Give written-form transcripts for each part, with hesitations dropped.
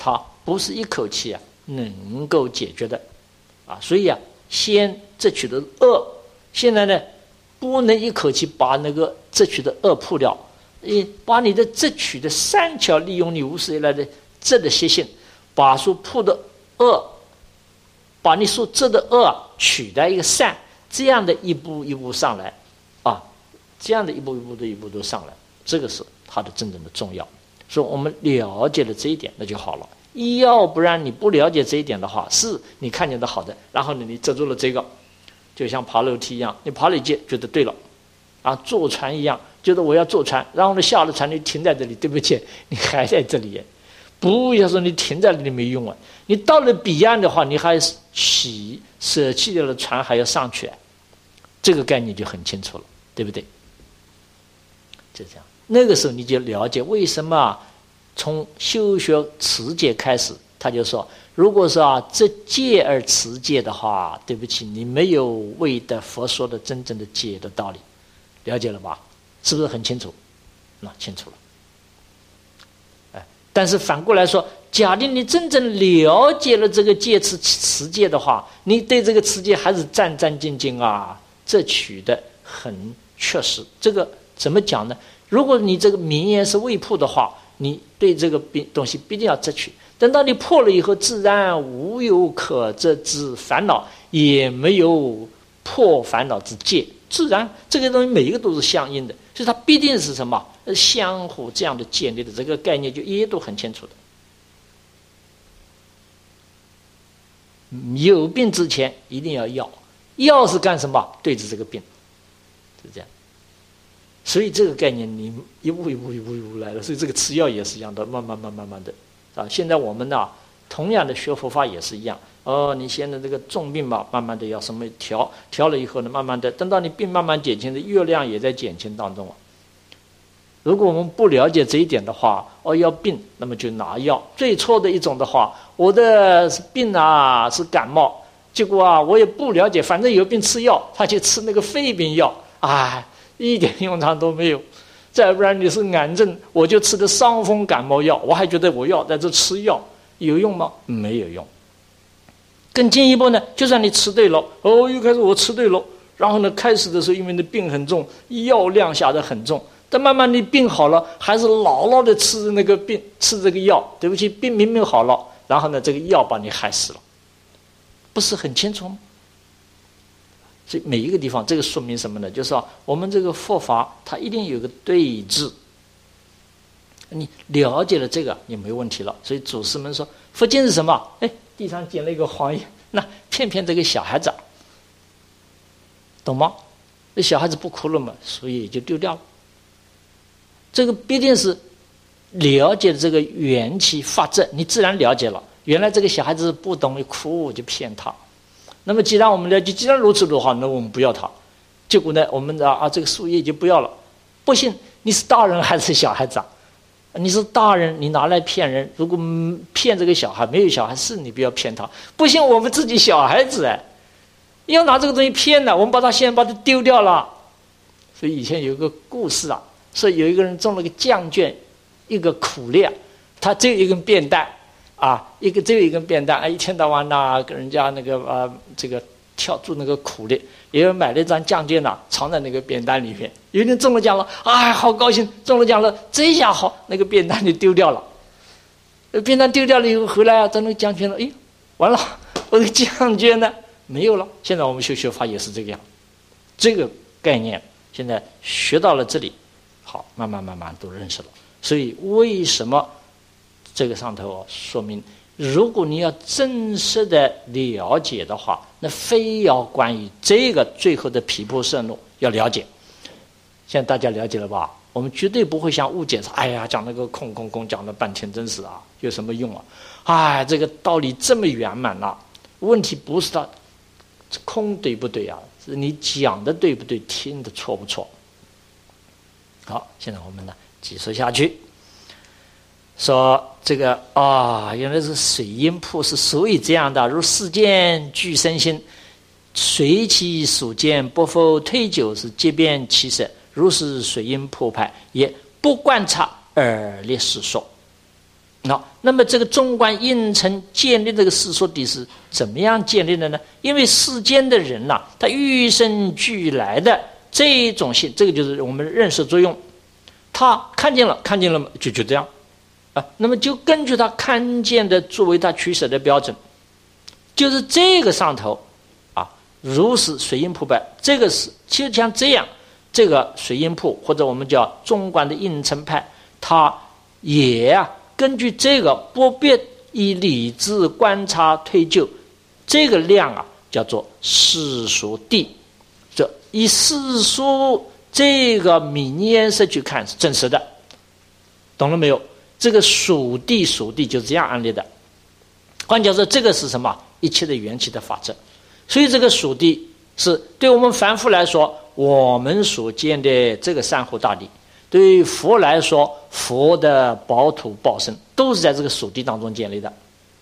它不是一口气能够解决的所以先摄取的恶，现在呢不能一口气把那个摄取的恶破掉，把你的摄取的善巧利用你无始以来的这的习性，把所破的恶，把你所这的恶取代一个善，这样的一步一步上来这样的一步一步都上来，这个是它的真正的重要。所以我们了解了这一点那就好了，要不然你不了解这一点的话，是你看见的好的，然后呢你遮住了这个，就像爬楼梯一样，你爬了一阶觉得对了坐船一样，觉得我要坐船，然后呢下了船你停在这里，对不起，你还在这里，不要说你停在这里没用你到了彼岸的话，你还舍弃掉了船还要上去这个概念就很清楚了，对不对？就这样，那个时候你就了解为什么从修学持戒开始，他就说，如果说这戒而持戒的话，对不起，你没有为的佛说的真正的戒的道理，了解了吧？是不是很清楚？那清楚了。但是反过来说，假定你真正了解了这个戒持戒的话，你对这个持戒还是战战兢兢这取的很确实。这个怎么讲呢？如果你这个名言是未破的话，你对这个东西必定要摄取，等到你破了以后，自然无有可遮之烦恼，也没有破烦恼之戒，自然这个东西每一个都是相应的，所以它必定是什么相互这样的建立的，这个概念就也都很清楚的。有病之前一定要药是干什么？对治这个病，是这样。所以这个概念你一步来了，所以这个吃药也是一样的，慢慢的现在我们同样的学佛法也是一样你现在这个重病吧，慢慢的要什么调了以后呢，慢慢的等到你病慢慢减轻的药量也在减轻当中如果我们不了解这一点的话要病，那么就拿药。最错的一种的话，我的病是感冒，结果我也不了解，反正有病吃药，他去吃那个肺病药一点用场都没有。再不然你是癌症，我就吃的伤风感冒药，我还觉得我要在这吃药有用吗？没有用。更进一步呢，就算你吃对了又开始我吃对了，然后呢开始的时候因为你病很重，药量下得很重，但慢慢你病好了，还是牢牢的吃那个病，吃这个药，对不起，病明明好了，然后呢这个药把你害死了，不是很清楚吗？所以每一个地方，这个说明什么呢？就是我们这个佛法它一定有个对治，你了解了这个也没问题了。所以祖师们说佛经是什么？地上捡了一个黄叶，那骗这个小孩子懂吗？那小孩子不哭了嘛，所以就丢掉了。这个必定是了解这个缘起法则，你自然了解了，原来这个小孩子不懂哭，我就骗他。那么既然我们了解，既然如此的话，那我们不要它。结果呢，我们这个树叶就不要了。不信你是大人还是小孩子你是大人，你拿来骗人，如果骗这个小孩，没有小孩是你不要骗他。不信我们自己小孩子要拿这个东西骗我们先把它丢掉了。所以以前有一个故事说有一个人中了个酱卷，一个苦力，他只有一根便担只有一根便担一天到晚跟人家那个这个跳住那个苦力，有人买了一张酱卷藏在那个便担里面。有一天中了奖了，好高兴，中了奖了，这下好，那个便担就丢掉了。便担丢掉了以后回来在那个酱卷了，完了，我的酱卷呢没有了。现在我们学法也是这个样，这个概念现在学到了这里，好，慢慢都认识了。所以为什么这个上头说明，如果你要真实的了解的话，那非要关于这个最后的毗婆舍那要了解。现在大家了解了吧？我们绝对不会像误解说，讲那个空讲了半天，真是有什么用这个道理这么圆满问题不是它空对不对是你讲的对不对，听的错不错。好，现在我们呢继续下去，说这个原来是水阴铺是所以这样的，如世间具身心，随其所见，不复推究，是皆变其色。如是水阴铺派，也不观察而立世说。 那么这个中观应成建立这个世说谛是怎么样建立的呢？因为世间的人他与生俱来的这种性，这个就是我们认识作用，他看见了就这样那么就根据他看见的作为他取舍的标准，就是这个上头如是水印铺派，这个是就像这样，这个水印铺或者我们叫中观的应成派，他也根据这个不必以理智观察推究，这个量叫做世说谛，这以世说这个名言色去看是真实的，懂了没有？这个属谛就这样安立的。换句话说，这个是什么？一切的缘起的法则。所以这个属谛是对我们凡夫来说，我们所见的这个三护大谛，对于佛来说，佛的宝土报身都是在这个属谛当中建立的。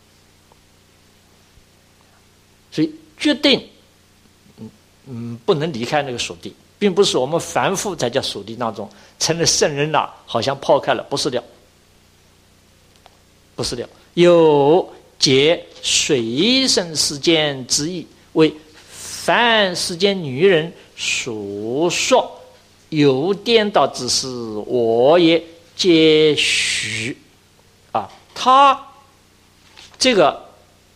所以决定不能离开那个属谛，并不是我们凡夫才叫属谛当中成了圣人好像抛开了，不是的，有解随身世间之意，为凡世间女人所说有颠倒之事，我也皆许他这个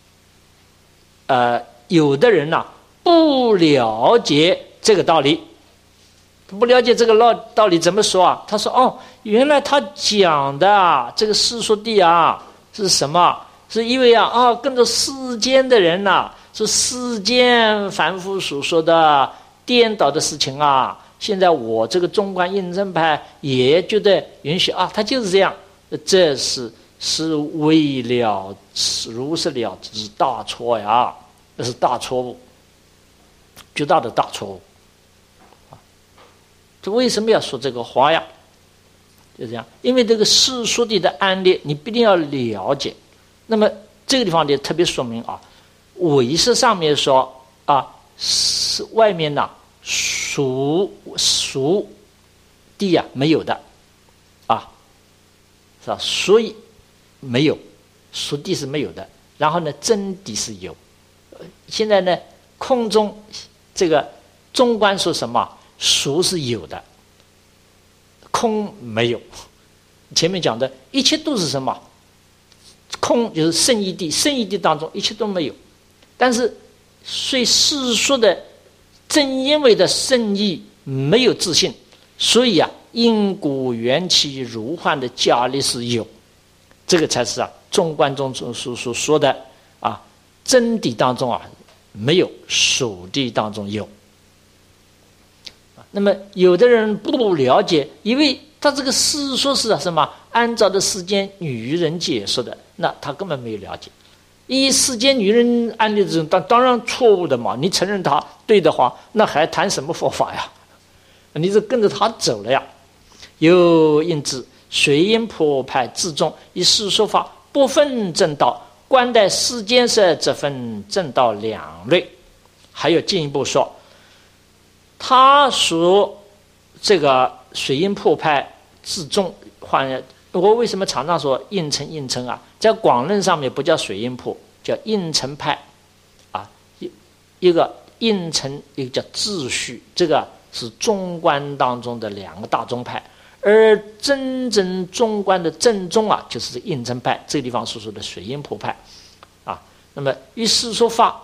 有的人不了解这个道理，不了解这个道理怎么说他说原来他讲的这个世说谛是什么？是因为跟着世间的人是世间凡夫所说的颠倒的事情现在我这个中观应成派也觉得允许他就是这样，这是为了如是了之大错呀，这是大错误，巨大的大错误这为什么要说这个话呀？就这样，因为这个世说谛的案例你必定要了解。那么这个地方也特别说明唯识上面说是外面属谛没有的是吧？所以没有属谛是没有的，然后呢真谛是有。现在呢空中这个中观说什么？属是有的，空没有。前面讲的一切都是什么？空就是圣义谛，圣义谛当中一切都没有。但是虽世说的正因为的圣义没有自信，所以因果缘起如幻的假力是有，这个才是中观中所说的真谛当中没有，属谛当中有。那么有的人不了解，以为他这个世说是什么？按照的世间女人解说的，那他根本没有了解。以世间女人案例这种当然错误的嘛，你承认他对的话，那还谈什么佛法呀？你是跟着他走了呀。又因之随因破派自重，以世说法不分正道，观待世间色则分正道两类。还有进一步说，他说这个随因破派自重，我为什么常常说应成在广论上面不叫水因破，叫应成派一个应成，一个叫秩序，这个是中观当中的两个大宗派，而真正中观的正宗就是应成派，这个地方所说的水因破派那么于世说法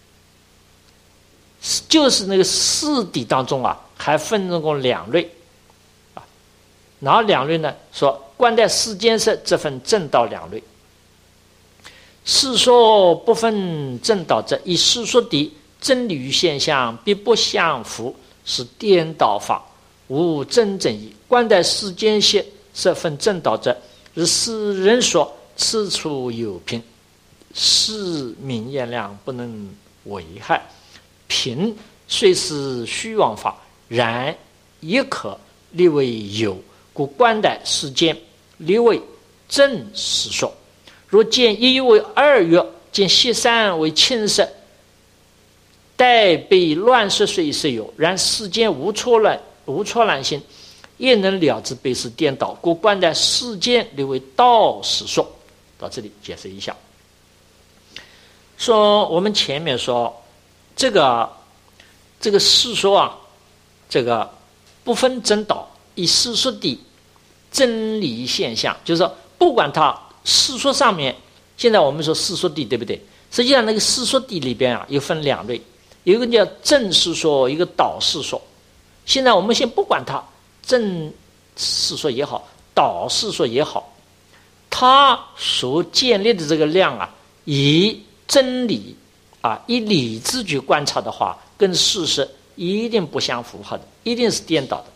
就是那个四谛当中还分成两类哪两类呢？说观待世间色则分正道两类。世说不分正道者，以世说谛真理与现象必不相符，是颠倒法，无真正义。观待世间色分正道者，如世人说此处有凭，是名言量不能危害。凭虽是虚妄法，然也可立为有，故观待世间立为正实说。若见一为二月，见悉三为轻色，待被乱世虽是有，然世间无错乱心，也能了知被是颠倒，故观待世间立为道实说。 到这里解释一下。说我们前面说这个世说啊，这个不分真倒，以世说的真理现象，就是说不管它世说上面，现在我们说世说谛，对不对？实际上那个世说谛里边啊，又分两类，有一个叫正世说，一个倒世说。现在我们先不管它正世说也好，倒世说也好，它所建立的这个量啊，以真理啊，以理智去观察的话，跟事实一定不相符合的，一定是颠倒的。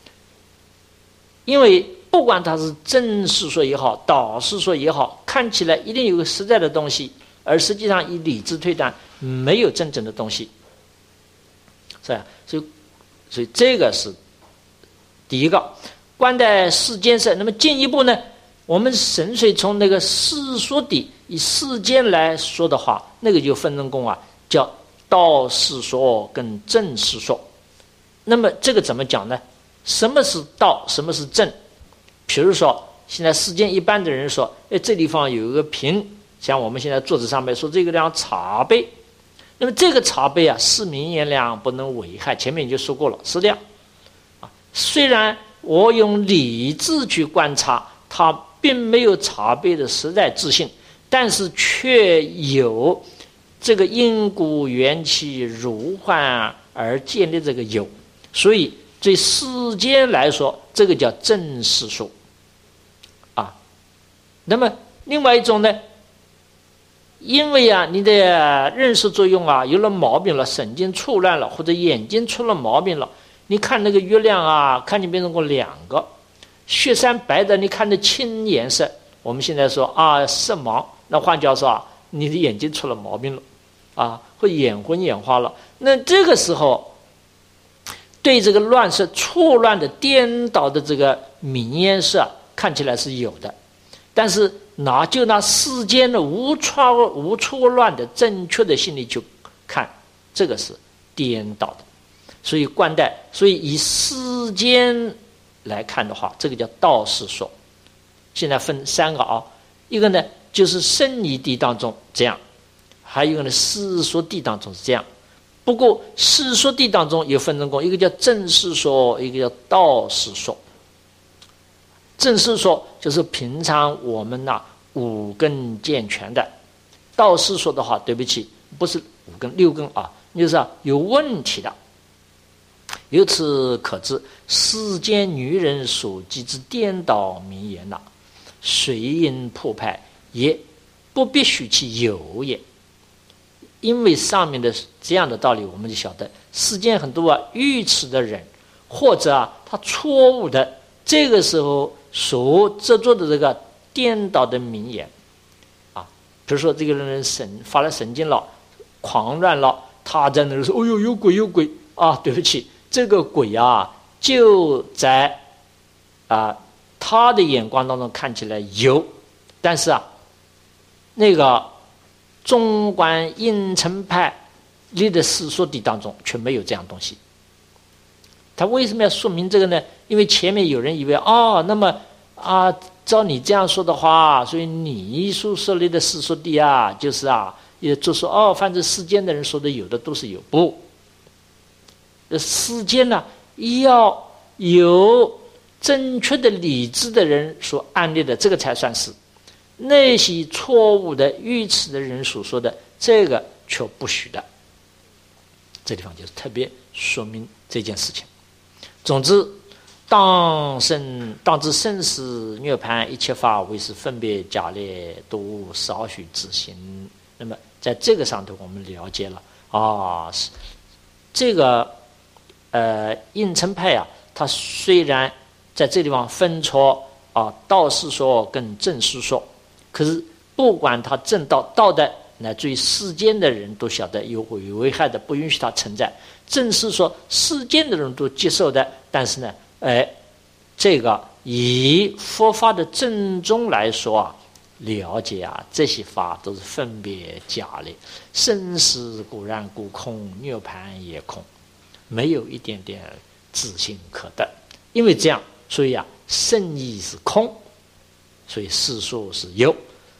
因为不管它是正世说也好，倒世说也好，看起来一定有个实在的东西，而实际上以理智推断没有真正的东西，是吧？所以这个是第一个观待世间事。那么进一步呢，我们纯粹从那个世说的以世间来说的话，那个就分成功啊，叫道世说跟正世说。那么这个怎么讲呢？什么是道，什么是正？比如说现在世间一般的人说，这地方有一个瓶，像我们现在桌子上面说这个量茶杯，那么这个茶杯啊，是名言量，不能危害，前面已经说过了，是量啊。虽然我用理智去观察，它并没有茶杯的实在自性，但是却有这个因果缘起如幻而建立这个有，所以对世间来说，这个叫正世说啊。那么另外一种呢，因为啊你的认识作用啊有了毛病了，神经错乱了，或者眼睛出了毛病了，你看那个月亮啊，看见变成过两个，雪山白的你看得青颜色，我们现在说啊色盲，那换句话说啊，你的眼睛出了毛病了啊，会眼昏眼花了。那这个时候对这个乱色错乱的颠倒的这个明颜色看起来是有的，但是拿世间的无错乱的正确的心理去看，这个是颠倒的。所以观待，所以以世间来看的话，这个叫道世说。现在分三个啊，一个呢就是生理谛当中这样，还有一个呢世说谛当中是这样。不过世说谛当中有分成功，一个叫正世说，一个叫道世说。正世说就是平常我们五根健全的，道世说的话，对不起，不是五根六根啊，就是有问题的。由此可知，世间女人所记之颠倒名言随因破派，也不必许其有也。因为上面的这样的道理，我们就晓得世间很多愚痴的人，或者他错误的这个时候所制作的这个颠倒的名言啊，比如说这个人发了神经了，狂乱了，他在那里说哦呦有鬼有鬼啊，对不起，这个鬼啊就在他的眼光当中看起来有，但是那个中观应成派立的世说谛当中却没有这样东西。他为什么要说明这个呢？因为前面有人以为那么照你这样说的话，所以你所设立的世说谛就是也就说反正世间的人说的有的都是有，不，世间要有正确的理智的人所安立的，这个才算是。那些错误的愚痴的人所说的，这个却不许的。这地方就是特别说明这件事情。总之，当知生死涅槃一切法为是分别假列，都无少许自行。那么在这个上头我们了解了这个应成派他虽然在这地方分出道世说跟正世说，可是不管他正道的，乃至于世间的人都晓得有危害的，不允许他存在。正是说世间的人都接受的，但是呢这个以佛法的正宗来说了解这些法都是分别假列，生死固然故空，涅槃也空，没有一点点自性可得。因为这样，所以圣义是空，所以世说是有。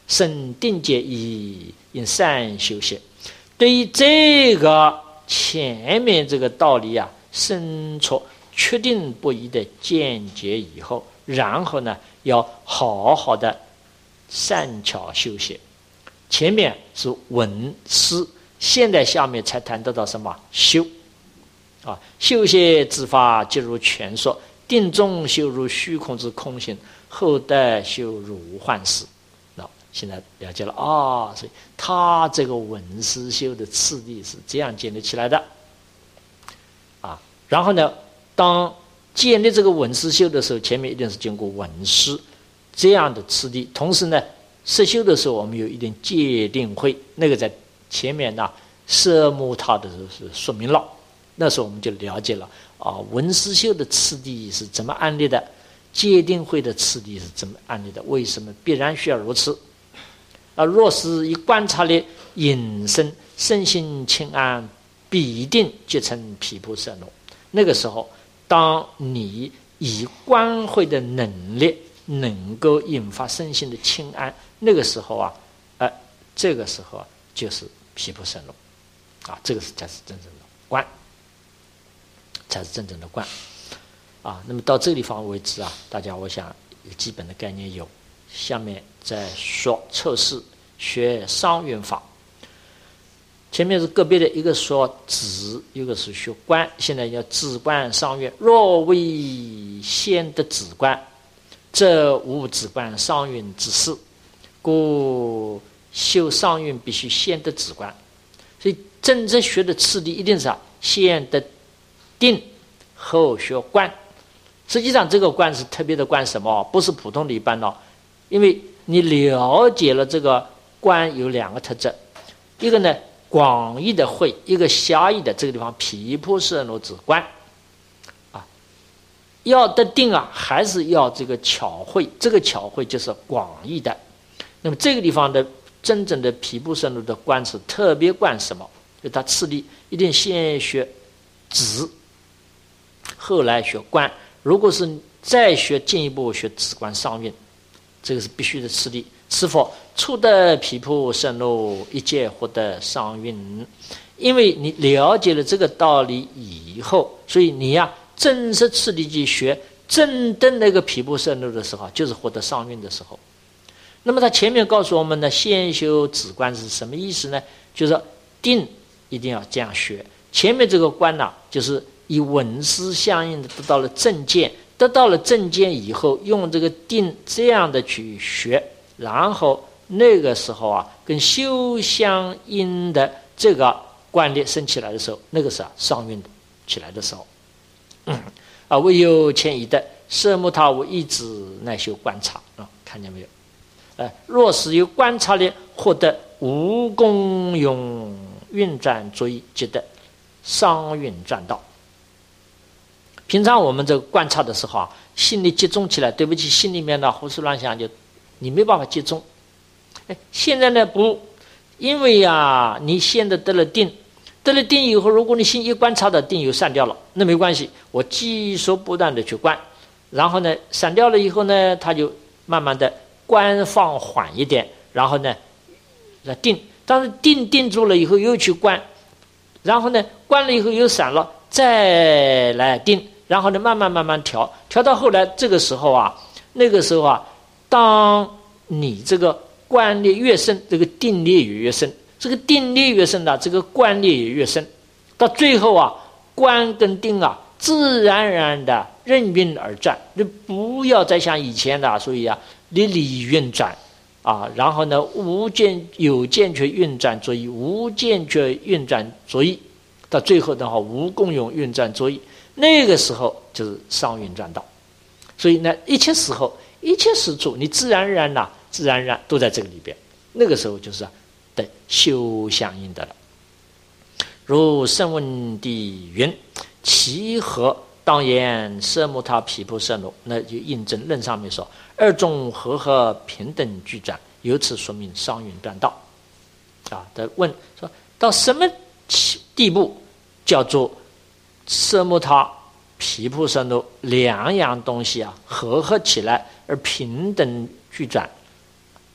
生定解义，应善修习。对于这个前面这个道理啊，深戳确定不移的见解以后，然后呢，要好好的善巧修习。前面是闻思，现在下面才谈得到什么修啊？修习之法，即如前说，定中修入虚空之空性，后得修入无幻识。那现在了解了啊，所以他这个闻思修的次第是这样建立起来的啊。然后呢，当建立这个闻思修的时候，前面一定是经过闻思这样的次第，同时呢，实修的时候我们有一点界定会，那个在前面呢摄目他的时候是说明了，那时候我们就了解了啊，闻思修的次第是怎么安立的，界定会的次第是怎么安立的，为什么必然需要如此啊？若是以观察力引申，身心清安，必定结成毗婆舍那。那个时候，当你以观会的能力能够引发身心的清安，那个时候啊，这个时候啊，就是毗婆舍那啊，这个才是真正的观，才是真正的观啊。那么到这个地方为止啊，大家我想基本的概念有。下面再说测试学商运法。前面是个别的，一个说止，一个是学观，现在要止观商运。若未先得止观，则无止观商运之事，故修商运必须先得止观。所以真正学的次第一定是先得定，后学观。实际上这个观是特别的观什么？不是普通的一般的，因为你了解了这个观有两个特质，一个呢广义的会，一个狭义的，这个地方毗婆舍那之观啊，要得定啊，还是要这个巧会，这个巧会就是广义的。那么这个地方的真正的毗婆舍那的观是特别观什么？就它次第一定先学止，后来学观。如果是再学进一步学止观商运，这个是必须的次第。是否初得毗婆舍那，一切获得商运？因为你了解了这个道理以后，所以你正式次第去学正登那个毗婆舍那的时候，就是获得商运的时候。那么他前面告诉我们呢，先修止观是什么意思呢？就是定一定要这样学。前面这个观呢，就是以闻思相应的得到了正见，得到了正见以后，用这个定这样的去学。然后那个时候跟修相应的这个观念升起来的时候，那个是商运起来的时候。唯有前一的摄目他无意志，乃修观察看见没有？若是有观察力，获得无功用运转作意，即得商运转道。平常我们这个观察的时候心里集中起来，对不起，心里面的胡思乱想就你没办法集中。现在呢不，因为你现在得了定，得了定以后，如果你心一观察的定又散掉了，那没关系，我继续不断的去观，然后呢散掉了以后呢，它就慢慢的观放缓一点，然后呢定，当然定住了以后又去观，然后呢观了以后又散了，再来定，然后呢慢慢调到后来这个时候那个时候当你这个观念越深，这个定力也越深，这个定力越深这个观念也越深，到最后观跟定自然而然的任运而转，你不要再像以前的，所以你理运转然后呢有见却运转作意，无见却运转作意，到最后的话无功用运转作意，那个时候就是商运转道。所以呢一切时候一切时处，你自然而然都在这个里边，那个时候就是得修相应的了。如圣问地云：其何当言摄目他毗婆舍那？那就印证论上面说二众和平等俱转，由此说明商运断道。他问说到什么地步叫做摄目他毗婆舍那两样东西合合起来而平等俱转，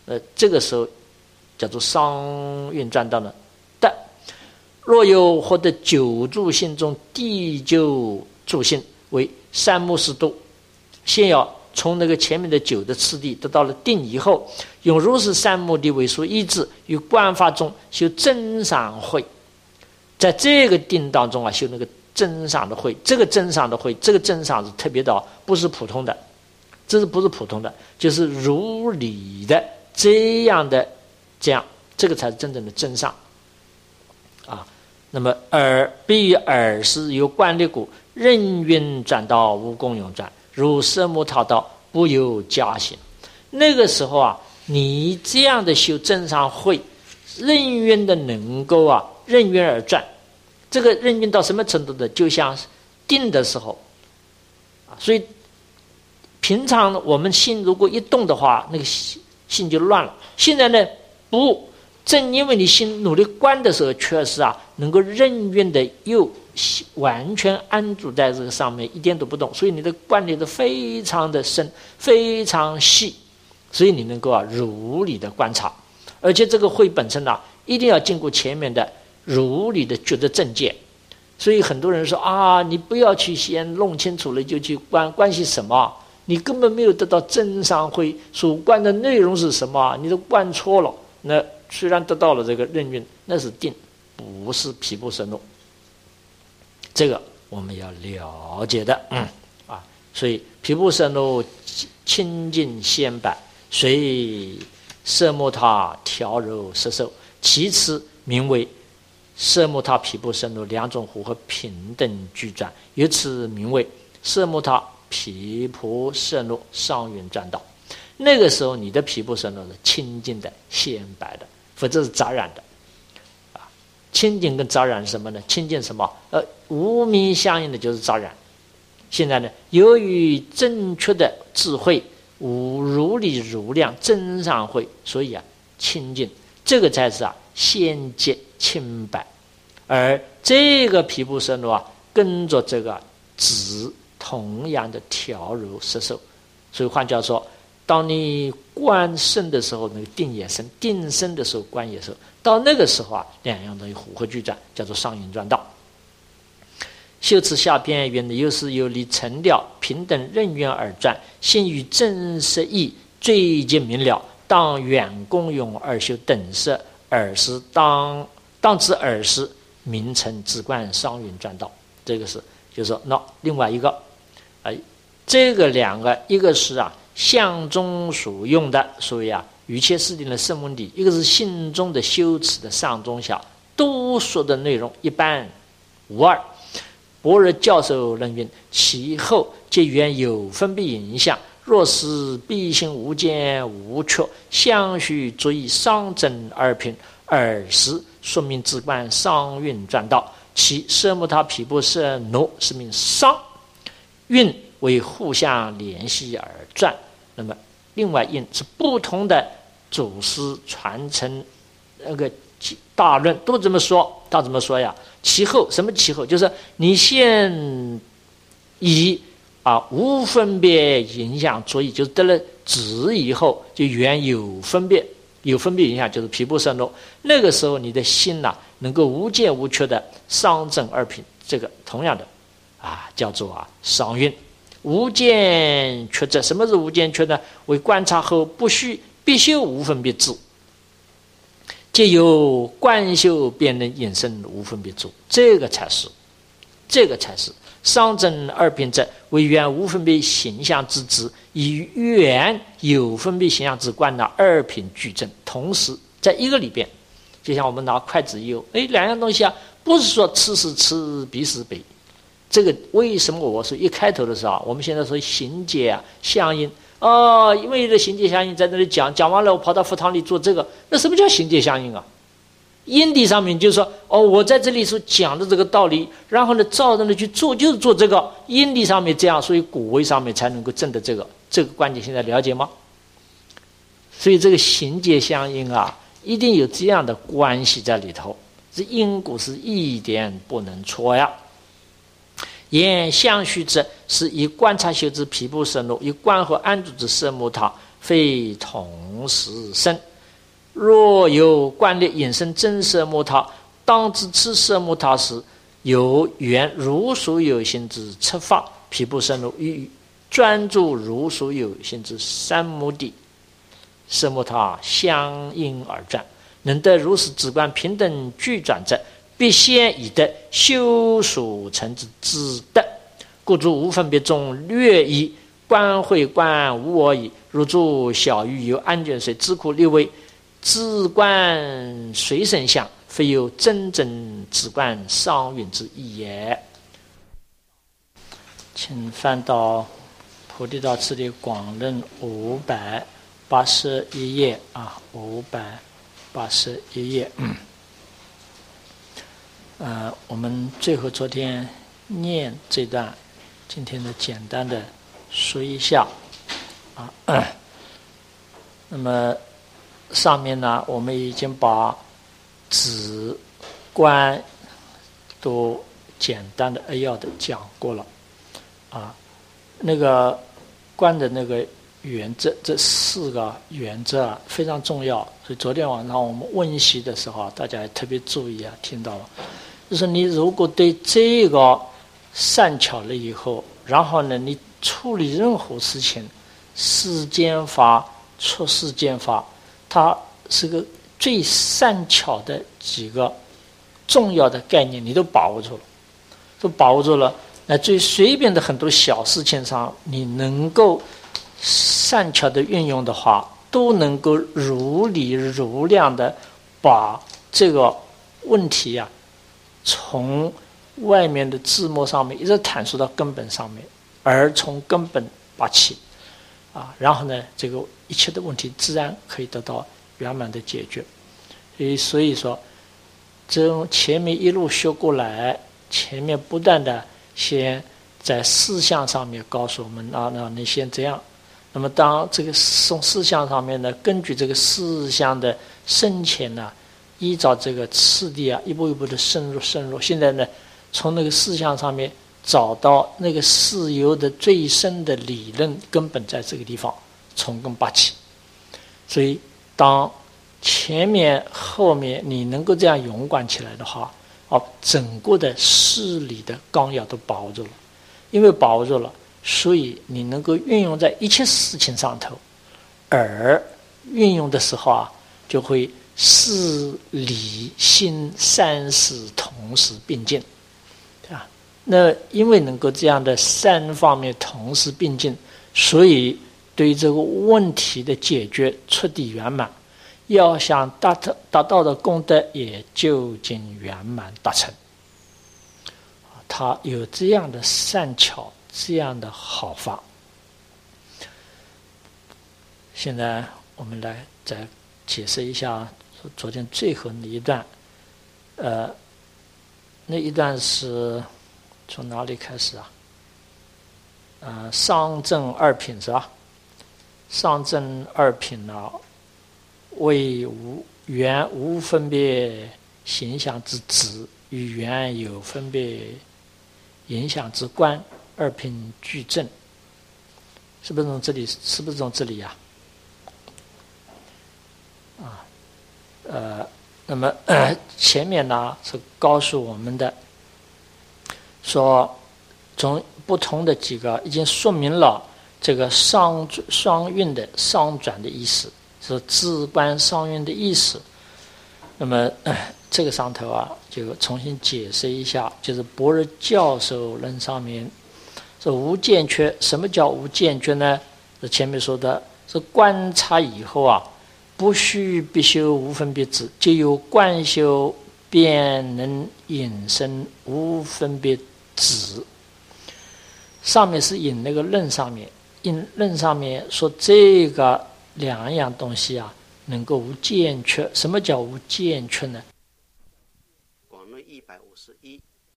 这个时候叫做商运转道呢。但若有获得九住心中第九住心为三木四度，先要从那个前面的九的次第得到了定以后，用如是三目的为数意志，于观法中修增上慧。在这个定当中啊，修那个增上的慧，这个增上的慧，这个增上是特别的，不是普通的，这是不是普通的，就是如理的这样的，这个才是真正的增上啊。那么必于耳识有观力故，任运转道无功用转，如色目他道不由加行。那个时候啊，你这样的修增上慧，任运的能够啊任运而转。这个任运到什么程度的？就像定的时候啊，所以平常我们心如果一动的话，那个心就乱了。现在呢，不，正因为你心努力观的时候，确实啊，能够任运的又完全安住在这个上面，一点都不动，所以你的观念都非常的深，非常细，所以你能够啊如理的观察，而且这个慧本身啊，一定要经过前面的如理的觉得正见。所以很多人说啊，你不要去先弄清楚了就去关系什么，你根本没有得到真上慧，所观的内容是什么，你都观错了。那虽然得到了这个任运，那是定，不是毗婆舍那，这个我们要了解的。所以毗婆舍那清净仙摆，随色目他调柔摄受，其次名为色目他毗婆舍那两种互合平等俱转，由此名为色目他毗婆舍那上运转道。那个时候你的毗婆舍那是清净的鲜白的，否则是杂染的清净跟杂染是什么呢？清净什么？无明相应的就是杂染。现在呢，由于正确的智慧，无如理如量真上慧，所以啊清净，这个才是鲜洁清白。而这个毗婆舍那跟着这个止同样的调柔摄受。所以换句话说，当你观深的时候，那个定也深；定深的时候，观也深。到那个时候两样东西互合俱转，叫做上运转道。修持下篇云：有时有理成了，平等任运而转，心与真实义最近明了，当远功用而修等色，耳识当知耳识，名称直观上运转道。这个是就是说，那另外一个这个两个，一个是相中所用的，所以瑜伽师定的圣文理，一个是信中的修持的上中下，都说的内容一般无二。般若教授人云：其后皆缘有分别影响，若是必性无间无缺，相续足以上正二品，耳识说明直观上运转道。其色目他毗婆舍那是名上运，为互相联系而转。那么另外印是不同的祖师传承那个大论都这么说。他怎么说呀？其后，什么其后？就是你先以无分别影响足以，就是得了止以后，就原有分别影响，就是毗婆舍那。那个时候你的心能够无见无缺的上正二品，这个同样的叫做上运。无见缺者，什么是无见缺呢？为观察后必修无分别智，藉由观修便能引生无分别智，这个才是上正二品者，为原无分别形象之智，以原有分别形象之观二品俱正，同时在一个里边，就像我们拿筷子一有，两样东西不是说此是此彼是彼。这个为什么我说一开头的时候我们现在说行解相应因为这行解相应在那里讲完了，我跑到佛堂里做这个，那什么叫行解相应因地上面就是说我在这里所讲的这个道理，然后呢照着去做，就是做这个因地上面这样，所以果位上面才能够证的这个观点，现在了解吗？所以这个行解相应一定有这样的关系在里头，这因果是一点不能错呀。言相续者，是以观察修之毗婆舍那，以观和安住之色目他， 非同时生。若有观力引生真色莫他，当知此色莫他时，有缘如所有心之出发，毗婆舍那与专注如所有心之三摩地色莫他相应而转，能得如是直观平等俱转者，必先以得修所成之自得。故诸无分别中略以观会观无我矣。如诸小鱼有安卷水，智库立位，自观随身相，非有真正自观上云之意也。请翻到菩提道次第广论581页啊，581页。我们最后昨天念这段，今天的简单的说一下啊。那么上面呢，我们已经把止观都简单的扼要的讲过了啊。那个观的那个原则，这4个原则啊非常重要。所以昨天晚上我们温习的时候啊，大家也特别注意啊，听到了。就是你如果对这个善巧了以后，然后呢，你处理任何事情，世间法、出世间法，它是个最善巧的几个重要的概念，你都把握住了。那最随便的很多小事情上，你能够善巧的运用的话，都能够如理如量的把这个问题啊，从外面的字幕上面一直阐述到根本上面，而从根本拔起啊，然后呢，这个一切的问题自然可以得到圆满的解决。所以说，这种前面一路学过来，前面不断的先在事项上面告诉我们啊，那你先这样。那么当这个从事项上面呢，根据这个事项的深浅呢，依照这个次第啊，一步一步的深入。现在呢，从那个事项上面找到那个事由的最深的理论根本在这个地方，从根拔起。所以当前面后面你能够这样勇敢起来的话，整个的事理的纲要都把握住了。因为把握住了，所以你能够运用在一切事情上头，而运用的时候啊，就会事理心三事同时并进，对吧？那因为能够这样的3方面同时并进，所以对于这个问题的解决彻底圆满，要想达到的功德也究竟圆满达成。他有这样的善巧，这样的好法。现在我们来再解释一下昨天最后那一段。那一段是从哪里开始啊？上正2品是吧？上正2品呢，为缘无分别形象之止，与缘有分别影响之观，2品具正。是不是从这里呀？那么前面呢是告诉我们的，说从不同的几个已经说明了这个双运的上转的意思，是自观双运的意思。那么这个上头啊，就重新解释一下，就是般若教授论上面说无见缺。什么叫无见缺呢？是前面说的是观察以后啊，不须必修无分别智，皆由观修便能引生无分别智。上面是引那个论上面，引论上面说这个2样东西啊，能够无见缺。什么叫无见缺呢？